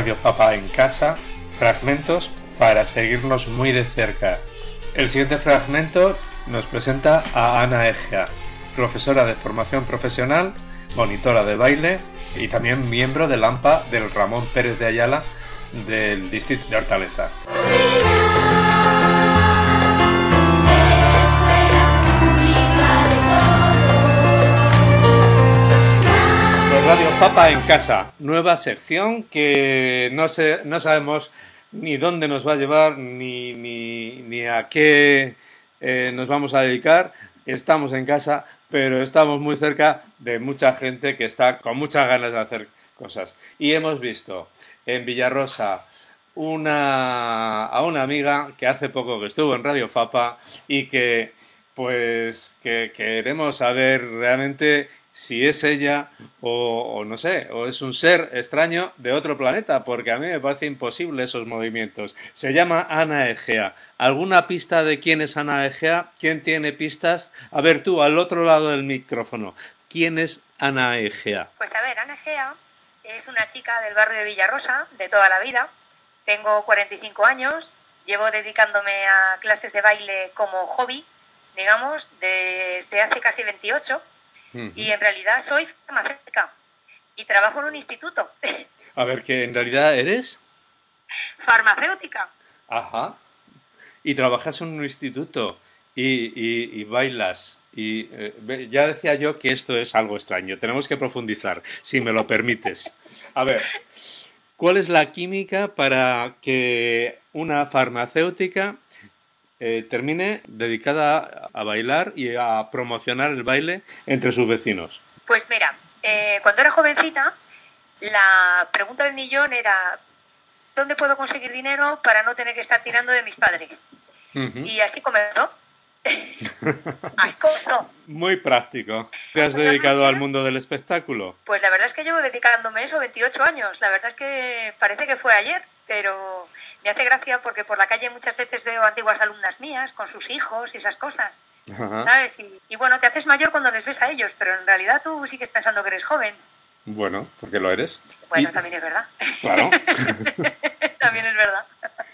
Radio Fapa en casa, fragmentos para seguirnos muy de cerca. El siguiente fragmento nos presenta a Ana Egea, profesora de formación profesional, monitora de baile y también miembro del AMPA del Ramón Pérez de Ayala del distrito de Hortaleza. Radio Fapa en casa, nueva sección que no sabemos ni dónde nos va a llevar ni a qué nos vamos a dedicar. Estamos en casa, pero estamos muy cerca de mucha gente que está con muchas ganas de hacer cosas. Y hemos visto en Villarrosa a una amiga que hace poco que estuvo en Radio Fapa y que queremos saber realmente si es ella o no sé, o es un ser extraño de otro planeta, porque a mí me parece imposible esos movimientos. Se llama Ana Egea. ¿Alguna pista de quién es Ana Egea? ¿Quién tiene pistas? A ver tú, al otro lado del micrófono, ¿quién es Ana Egea? Pues a ver, Ana Egea es una chica del barrio de Villarrosa, de toda la vida. Tengo 45 años, llevo dedicándome a clases de baile como hobby, digamos, desde hace casi 28. Y en realidad soy farmacéutica y trabajo en un instituto. A ver, ¿que en realidad eres? Farmacéutica. Ajá. Y trabajas en un instituto y bailas. Y ya decía yo que esto es algo extraño. Tenemos que profundizar, si me lo permites. A ver, ¿cuál es la química para que una farmacéutica termine dedicada a bailar y a promocionar el baile entre sus vecinos? Pues mira, cuando era jovencita, la pregunta del millón era ¿dónde puedo conseguir dinero para no tener que estar tirando de mis padres? Y así comenzó. Así comenzó. Muy práctico. ¿Te has dedicado al mundo del espectáculo? Pues la verdad es que llevo dedicándome eso 28 años. La verdad es que parece que fue ayer, pero me hace gracia porque por la calle muchas veces veo antiguas alumnas mías con sus hijos y esas cosas, ¿sabes? Y bueno, te haces mayor cuando les ves a ellos, pero en realidad tú sigues pensando que eres joven. Bueno, porque lo eres. Bueno, también es verdad. Claro. También es verdad.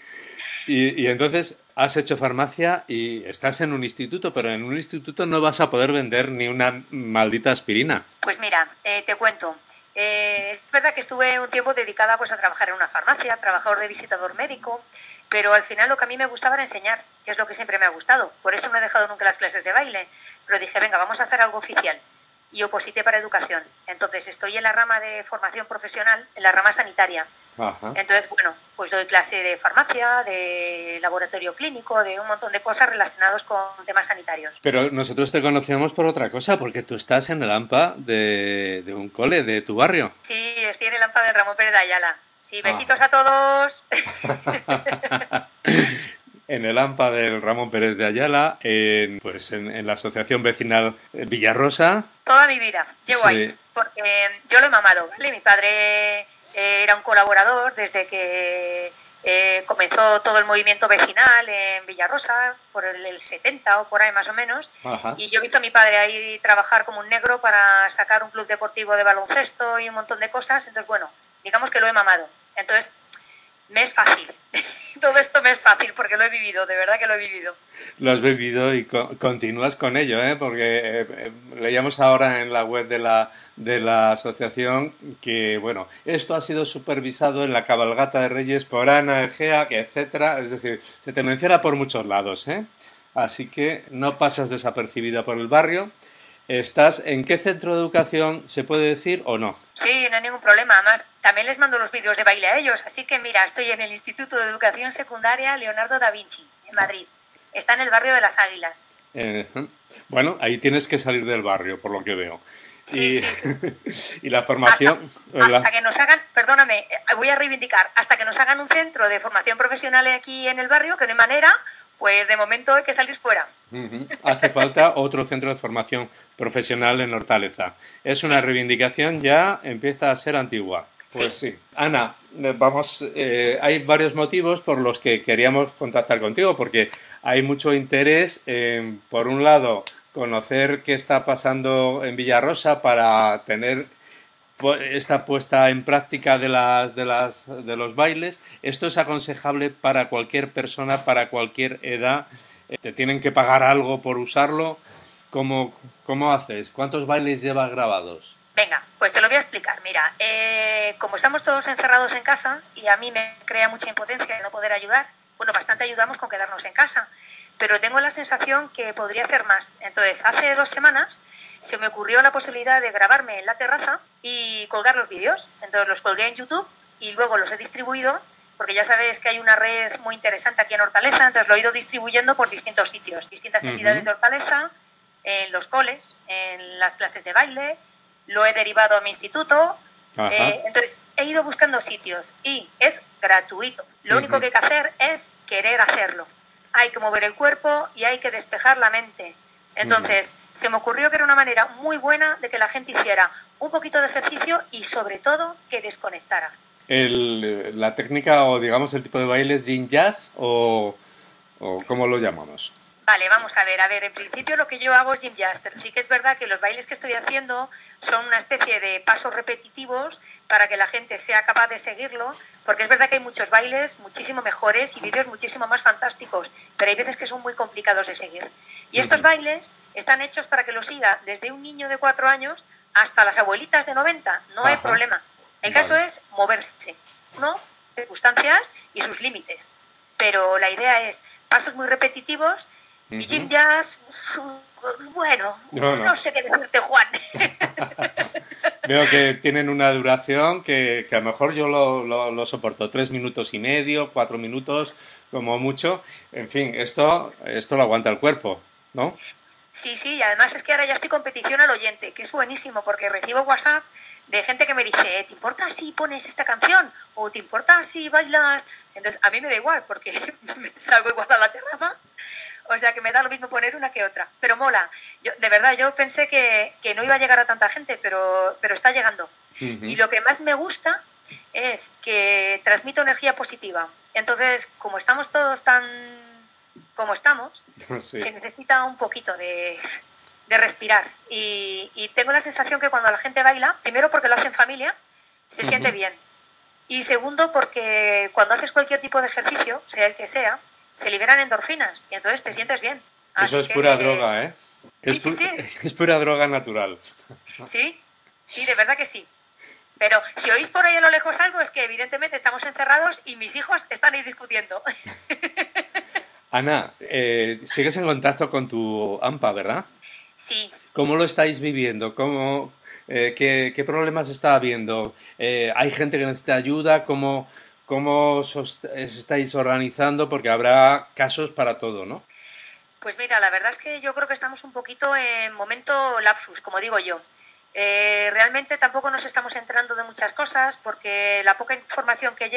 Y entonces has hecho farmacia y estás en un instituto, pero en un instituto no vas a poder vender ni una maldita aspirina. Pues mira, te cuento. Es verdad que estuve un tiempo dedicada pues a trabajar en una farmacia, trabajador de visitador médico, pero al final lo que a mí me gustaba era enseñar, que es lo que siempre me ha gustado. Por eso no he dejado nunca las clases de baile, pero dije, venga, vamos a hacer algo oficial. Y oposité para educación. Entonces estoy en la rama de formación profesional, en la rama sanitaria. Ajá. Entonces, bueno, pues doy clase de farmacia, de laboratorio clínico, de un montón de cosas relacionadas con temas sanitarios. Pero nosotros te conocíamos por otra cosa, porque tú estás en el AMPA de un cole de tu barrio. Sí, estoy en el AMPA del Ramón Pérez de Ayala. Sí, besitos a todos. En el AMPA del Ramón Pérez de Ayala, en la Asociación Vecinal Villarrosa. Toda mi vida llevo ahí, porque yo lo he mamado, ¿vale? Mi padre era un colaborador desde que comenzó todo el movimiento vecinal en Villarrosa, por el 70 o por ahí más o menos. Ajá. Y yo he visto a mi padre ahí trabajar como un negro para sacar un club deportivo de baloncesto y un montón de cosas. Entonces, bueno, digamos que lo he mamado. Entonces, me es fácil. Todo esto me es fácil porque lo he vivido, de verdad que lo he vivido. Lo has vivido y continúas con ello, ¿eh? Porque leíamos ahora en la web de la asociación que, bueno, esto ha sido supervisado en la cabalgata de Reyes por Ana Egea, etcétera. Es decir, se te menciona por muchos lados, ¿eh? Así que no pasas desapercibida por el barrio. ¿Estás en qué centro de educación, se puede decir, o no? Sí, no hay ningún problema. Además, también les mando los vídeos de baile a ellos. Así que, mira, estoy en el Instituto de Educación Secundaria Leonardo da Vinci, en Madrid. Está en el barrio de Las Águilas. Bueno, ahí tienes que salir del barrio, por lo que veo. Sí. Y la formación... Hasta que nos hagan, perdóname, voy a reivindicar, hasta que nos hagan un centro de formación profesional aquí en el barrio, que no hay manera, pues de momento hay que salir fuera. Hace falta otro centro de formación profesional en Hortaleza. Es una reivindicación, ya empieza a ser antigua. Pues sí. Ana, hay varios motivos por los que queríamos contactar contigo, porque hay mucho interés en, por un lado, conocer qué está pasando en Villarrosa para tener esta puesta en práctica de los bailes. ¿Esto es aconsejable para cualquier persona, para cualquier edad? ¿Te tienen que pagar algo por usarlo? ¿Cómo haces? ¿Cuántos bailes llevas grabados? Venga, pues te lo voy a explicar. Mira, como estamos todos encerrados en casa y a mí me crea mucha impotencia de no poder ayudar, bueno, bastante ayudamos con quedarnos en casa, pero tengo la sensación que podría hacer más. Entonces, hace 2 semanas se me ocurrió la posibilidad de grabarme en la terraza y colgar los vídeos. Entonces los colgué en YouTube y luego los he distribuido, porque ya sabes que hay una red muy interesante aquí en Hortaleza, entonces lo he ido distribuyendo por distintos sitios, distintas entidades de Hortaleza, en los coles, en las clases de baile, lo he derivado a mi instituto. Entonces he ido buscando sitios y es gratuito. Lo único que hay que hacer es querer hacerlo. Hay que mover el cuerpo y hay que despejar la mente. Entonces se me ocurrió que era una manera muy buena de que la gente hiciera un poquito de ejercicio y sobre todo que desconectara. La técnica o digamos el tipo de baile es yin jazz o ¿cómo lo llamamos? Vale, vamos a ver, en principio lo que yo hago es gym jazz, pero sí que es verdad que los bailes que estoy haciendo son una especie de pasos repetitivos para que la gente sea capaz de seguirlo, porque es verdad que hay muchos bailes muchísimo mejores y vídeos muchísimo más fantásticos, pero hay veces que son muy complicados de seguir. Y estos bailes están hechos para que lo siga desde un niño de 4 años hasta las abuelitas de 90, no hay problema. El caso es moverse, ¿no? Circunstancias y sus límites. Pero la idea es pasos muy repetitivos. Y gym jazz, bueno, no sé qué decirte, Juan. Veo que tienen una duración que a lo mejor yo lo soporto 3 minutos y medio, 4 minutos, como mucho. En fin, esto lo aguanta el cuerpo, ¿no? Sí, y además es que ahora ya estoy competición al oyente, que es buenísimo porque recibo WhatsApp de gente que me dice, ¿te importa si pones esta canción? ¿O te importa si bailas? Entonces, a mí me da igual porque me salgo igual a la terraza. O sea que me da lo mismo poner una que otra. Pero mola. De verdad, yo pensé que no iba a llegar a tanta gente, pero está llegando. Y lo que más me gusta es que transmito energía positiva. Entonces, como estamos todos tan como estamos, se necesita un poquito de respirar. Y tengo la sensación que cuando la gente baila, primero porque lo hace en familia, se siente bien. Y segundo porque cuando haces cualquier tipo de ejercicio, sea el que sea, se liberan endorfinas y entonces te sientes bien. Eso es pura droga, ¿eh? Sí. Es pura droga natural. Sí, de verdad que sí. Pero si oís por ahí a lo lejos algo, es que evidentemente estamos encerrados y mis hijos están ahí discutiendo. Ana, sigues en contacto con tu AMPA, ¿verdad? Sí. ¿Cómo lo estáis viviendo? ¿Qué problemas está habiendo? ¿Hay gente que necesita ayuda? ¿Cómo os estáis organizando? Porque habrá casos para todo, ¿no? Pues mira, la verdad es que yo creo que estamos un poquito en momento lapsus, como digo yo. Realmente tampoco nos estamos enterando de muchas cosas porque la poca información que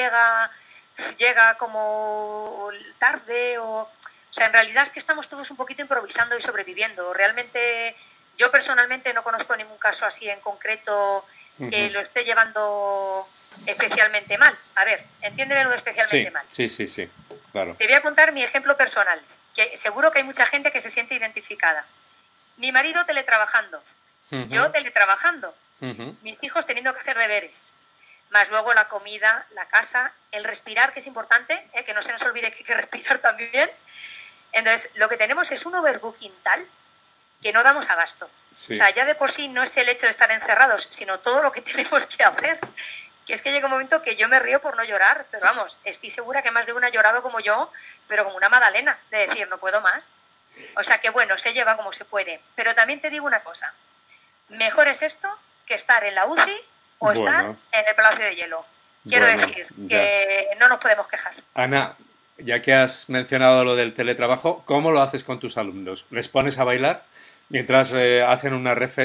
llega como tarde o sea, en realidad es que estamos todos un poquito improvisando y sobreviviendo. Realmente yo personalmente no conozco ningún caso así en concreto que lo esté llevando especialmente mal. A ver, entiéndeme lo de especialmente mal. Sí, claro. Te voy a contar mi ejemplo personal, que seguro que hay mucha gente que se siente identificada. Mi marido teletrabajando, yo teletrabajando, mis hijos teniendo que hacer deberes, más luego la comida, la casa, el respirar, que es importante, que no se nos olvide que hay que respirar también. Entonces, lo que tenemos es un overbooking tal que no damos abasto. Sí. O sea, ya de por sí no es el hecho de estar encerrados, sino todo lo que tenemos que hacer. Que es que llega un momento que yo me río por no llorar, pero vamos, estoy segura que más de una ha llorado como yo, pero como una magdalena, de decir, no puedo más. O sea que bueno, se lleva como se puede. Pero también te digo una cosa, mejor es esto que estar en la UCI o estar en el Palacio de Hielo. Quiero decir que no nos podemos quejar. Ana, ya que has mencionado lo del teletrabajo, ¿cómo lo haces con tus alumnos? ¿Les pones a bailar mientras hacen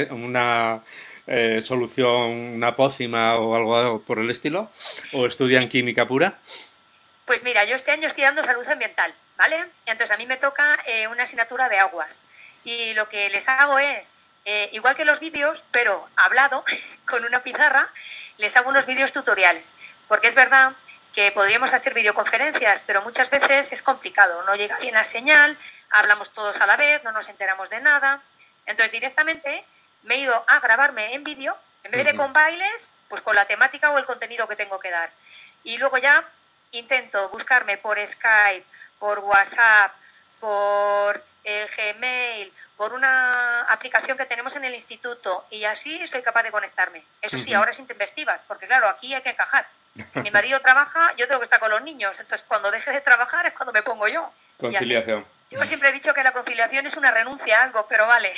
una solución, una pócima o algo por el estilo? ¿O estudian química pura? Pues mira, yo este año estoy dando salud ambiental, ¿vale? Entonces a mí me toca una asignatura de aguas. Y lo que les hago es, igual que los vídeos, pero hablado, con una pizarra, les hago unos vídeos tutoriales. Porque es verdad que podríamos hacer videoconferencias, pero muchas veces es complicado. No llega bien la señal, hablamos todos a la vez, no nos enteramos de nada. Entonces directamente me he ido a grabarme en vídeo En vez de con bailes, pues con la temática o el contenido que tengo que dar. Y luego ya intento buscarme por Skype, por WhatsApp, por Gmail, por una aplicación que tenemos en el instituto, y así soy capaz de conectarme. Eso sí, ahora sin tempestivas, porque claro, aquí hay que encajar. Si mi marido trabaja, yo tengo que estar con los niños, entonces cuando deje de trabajar es cuando me pongo yo. Conciliación. Yo siempre he dicho que la conciliación es una renuncia a algo, pero vale.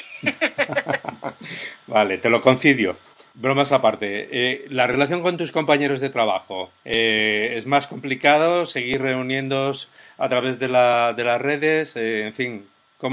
Vale, te lo concidio. Bromas aparte, la relación con tus compañeros de trabajo, ¿es más complicado seguir reuniéndoos a través de las redes? En fin,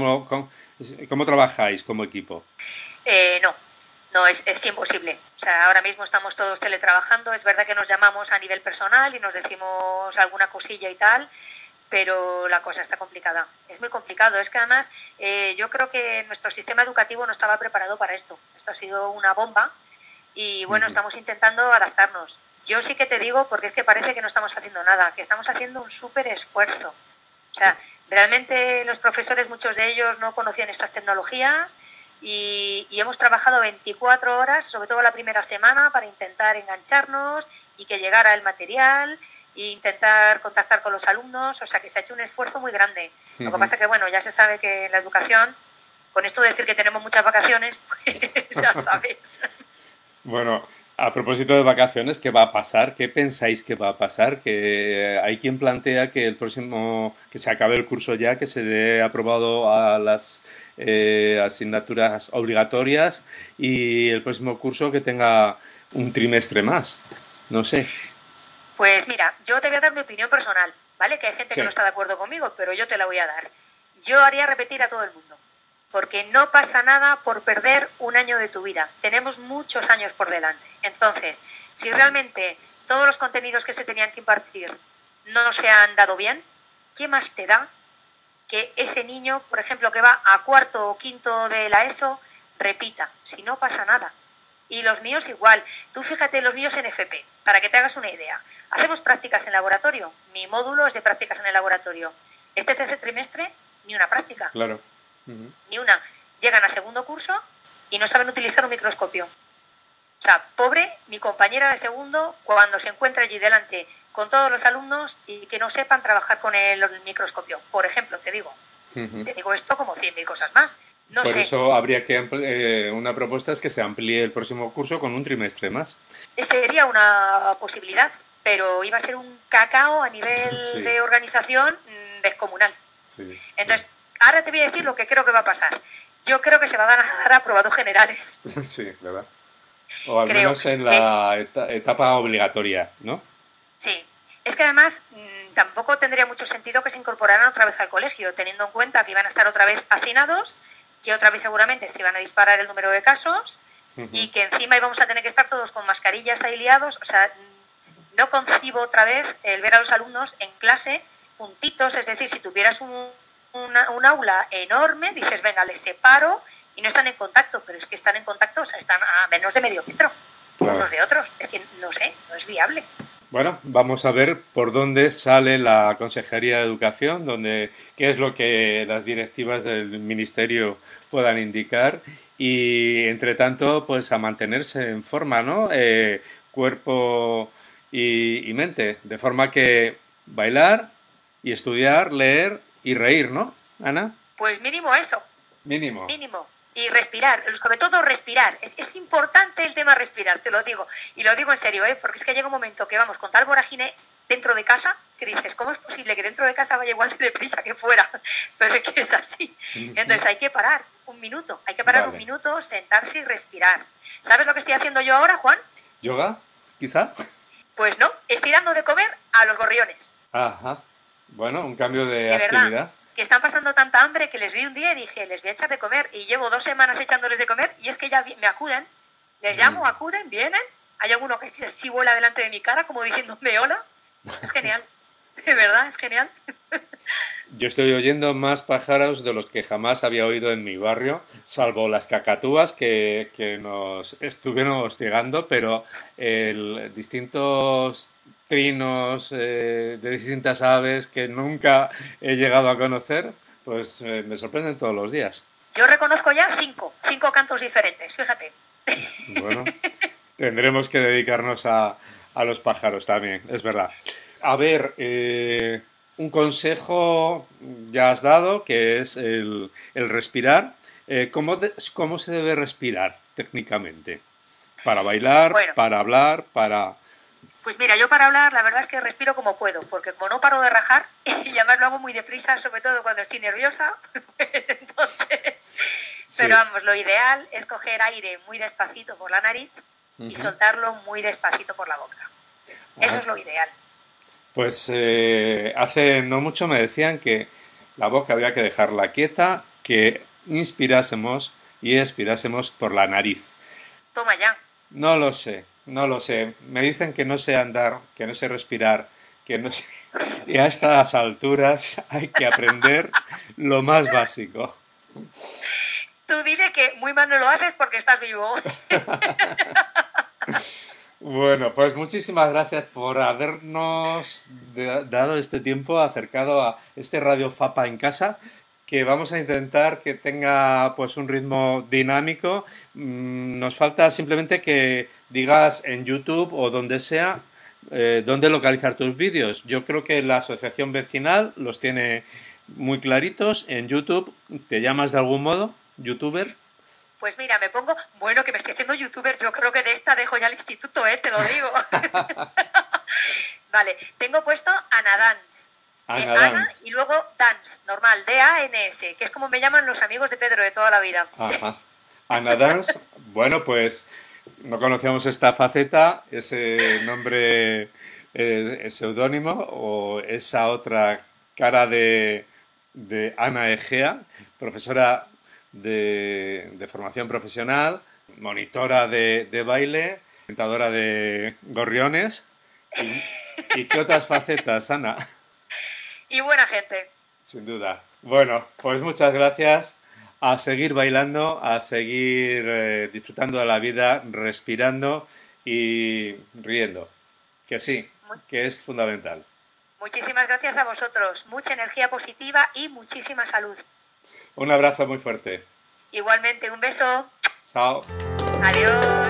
¿cómo trabajáis como equipo? No, no, es imposible. O sea, ahora mismo estamos todos teletrabajando. Es verdad que nos llamamos a nivel personal y nos decimos alguna cosilla y tal, pero la cosa está complicada. Es muy complicado. Es que además yo creo que nuestro sistema educativo no estaba preparado para esto. Esto ha sido una bomba y bueno, estamos intentando adaptarnos. Yo sí que te digo, porque es que parece que no estamos haciendo nada, que estamos haciendo un súper esfuerzo. O sea, realmente los profesores, muchos de ellos no conocían estas tecnologías y hemos trabajado 24 horas, sobre todo la primera semana, para intentar engancharnos y que llegara el material e intentar contactar con los alumnos. O sea, que se ha hecho un esfuerzo muy grande. Lo que pasa que, bueno, ya se sabe que en la educación, con esto de decir que tenemos muchas vacaciones, pues ya sabes. Bueno, a propósito de vacaciones, ¿qué va a pasar? ¿Qué pensáis que va a pasar? Que hay quien plantea que que se acabe el curso ya, que se dé aprobado a las asignaturas obligatorias y el próximo curso que tenga un trimestre más. No sé. Pues mira, yo te voy a dar mi opinión personal, ¿vale? Que hay gente que Sí. no está de acuerdo conmigo, pero yo te la voy a dar. Yo haría repetir a todo el mundo, porque no pasa nada por perder un año de tu vida. Tenemos muchos años por delante. Entonces, si realmente todos los contenidos que se tenían que impartir no se han dado bien, ¿qué más te da que ese niño, por ejemplo, que va a cuarto o quinto de la ESO, repita? Si no pasa nada. Y los míos igual. Tú fíjate, los míos en FP, para que te hagas una idea. Hacemos prácticas en laboratorio. Mi módulo es de prácticas en el laboratorio. Este tercer trimestre, ni una práctica. Claro. Ni una. Llegan a segundo curso y no saben utilizar un microscopio. O sea, pobre mi compañera de segundo cuando se encuentra allí delante con todos los alumnos y que no sepan trabajar con el microscopio. Por ejemplo, te digo. Te digo esto como 100.000 cosas más. No Por sé. eso habría que una propuesta es que se amplíe el próximo curso con un trimestre más. Sería una posibilidad, pero iba a ser un cacao a nivel Sí, de organización descomunal. sí. Entonces, ahora te voy a decir lo que creo que va a pasar. Yo creo que se van a dar aprobados generales. Sí, ¿verdad? O al Creo. menos en la etapa obligatoria, ¿no? Sí. Es que además tampoco tendría mucho sentido que se incorporaran otra vez al colegio, teniendo en cuenta que iban a estar otra vez hacinados, que otra vez seguramente se iban a disparar el número de casos y que encima íbamos a tener que estar todos con mascarillas ahí liados. O sea, no concibo otra vez el ver a los alumnos en clase juntitos. Es decir, si tuvieras un aula enorme, dices, venga, les separo y no están en contacto, pero es que están en contacto, o sea, están a menos de medio metro Claro. unos de otros. Es que no sé, no es viable. Bueno, vamos a ver por dónde sale la Consejería de Educación, qué es lo que las directivas del Ministerio puedan indicar y, entre tanto, pues a mantenerse en forma, ¿no? Cuerpo y mente, de forma que bailar y estudiar, leer y reír, ¿no, Ana? Pues mínimo eso. Mínimo. Mínimo. Y respirar, sobre todo respirar. Es importante el tema respirar, te lo digo. Y lo digo en serio, porque es que llega un momento que vamos con tal vorágine dentro de casa que dices, ¿cómo es posible que dentro de casa vaya igual de deprisa que fuera? Pero es que es así. Entonces hay que parar un minuto, hay que parar Vale. un minuto, sentarse y respirar. ¿Sabes lo que estoy haciendo yo ahora, Juan? ¿Yoga? ¿Quizá? Pues no, estoy dando de comer a los gorriones. Ajá. Bueno, un cambio de De verdad, actividad. que están pasando tanta hambre que les vi un día y dije, les voy a echar de comer. Y llevo 2 semanas echándoles de comer y es que ya me acuden. Les llamo, acuden, vienen. Hay alguno que sí vuela delante de mi cara como diciéndome hola. Es genial. De verdad, es genial. Yo estoy oyendo más pájaros de los que jamás había oído en mi barrio, salvo las cacatúas que nos estuvieron hostigando, pero distintos trinos de distintas aves que nunca he llegado a conocer, pues me sorprenden todos los días. Yo reconozco ya 5 cantos diferentes, fíjate. Bueno, Tendremos que dedicarnos a los pájaros también, es verdad. A ver, un consejo ya has dado, que es el respirar. ¿Cómo se debe respirar técnicamente? Para bailar, Bueno, para hablar, para... pues mira, yo para hablar la verdad es que respiro como puedo, porque como no paro de rajar, y además lo hago muy deprisa, sobre todo cuando estoy nerviosa, entonces... Pero Sí. vamos, lo ideal es coger aire muy despacito por la nariz y Ujú. soltarlo muy despacito por la boca. Eso Ah, es lo ideal. pues hace no mucho me decían que la boca había que dejarla quieta, que inspirásemos y expirásemos por la nariz. Toma ya. No lo sé, no lo sé. Me dicen que no sé andar, que no sé respirar, que no sé... Y a estas alturas hay que aprender lo más básico. Tú dile que muy mal no lo haces porque estás vivo. Bueno, pues muchísimas gracias por habernos dado este tiempo acercado a este Radio Fapa en casa, que vamos a intentar que tenga pues un ritmo dinámico. Nos falta simplemente que digas en YouTube o donde sea dónde localizar tus vídeos. Yo creo que la asociación vecinal los tiene muy claritos. En YouTube, ¿te llamas de algún modo? ¿YouTuber? Pues mira, me pongo, bueno, que me estoy haciendo youtuber, yo creo que de esta dejo ya el instituto, te lo digo. Vale, tengo puesto Ana Dance, de Ana Ana Dance. y luego Dance, normal, D-A-N-S, que es como me llaman los amigos de Pedro de toda la vida. Ajá. Ana Dance, bueno, pues no conocíamos esta faceta, ese nombre seudónimo o esa otra cara de Ana Egea, profesora de formación profesional, monitora de baile, presentadora de gorriones. ¿Y qué otras facetas, Ana? Y buena gente. Sin duda. Bueno, pues muchas gracias. A seguir bailando, a seguir disfrutando de la vida, respirando y riendo. Que sí, que es fundamental. Muchísimas gracias a vosotros, mucha energía positiva y muchísima salud. Un abrazo muy fuerte. Igualmente, un beso. Chao. Adiós.